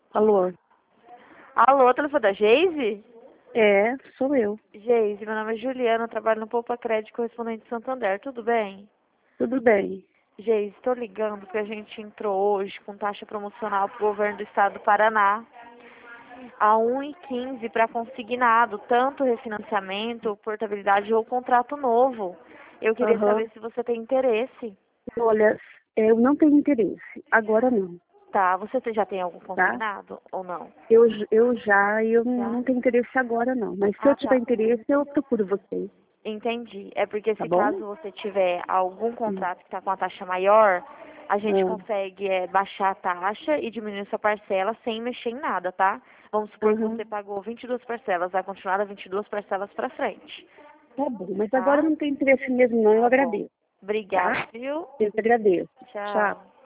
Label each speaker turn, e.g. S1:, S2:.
S1: Alô?
S2: Alô, telefone da Geise?
S1: É, sou eu.
S2: Geise, meu nome é Juliana, eu trabalho no Poupa Crédito Correspondente de Santander, tudo bem?
S1: Tudo bem.
S2: Geise, estou ligando porque a gente entrou hoje com taxa promocional para o governo do estado do Paraná a 1,15 para consignado, tanto refinanciamento, portabilidade ou contrato novo. Eu queria
S1: Aham.
S2: saber se você tem interesse.
S1: Olha, eu não tenho interesse. Agora não,
S2: Tá, você já tem algum
S1: tá?
S2: consignado ou não?
S1: Eu
S2: Já?
S1: não tenho interesse agora não. Mas se eu
S2: Ah,
S1: tiver
S2: tá.
S1: interesse, eu procuro vocês,
S2: Entendi. É porque
S1: tá
S2: se
S1: bom?
S2: caso você tiver algum
S1: Hum.
S2: contrato que está com a taxa maior, a gente
S1: Ah,
S2: consegue baixar a taxa e diminuir sua parcela sem mexer em nada, tá? Vamos supor que você
S1: aham.
S2: pagou 22 parcelas, vai continuar as 22 parcelas para frente,
S1: Tá bom, mas agora eu
S2: tá?
S1: não tenho interesse mesmo não, eu
S2: Tá bom.
S1: agradeço,
S2: Obrigada,
S1: tá?
S2: viu?
S1: Eu te agradeço. Tchau.
S2: Tchau.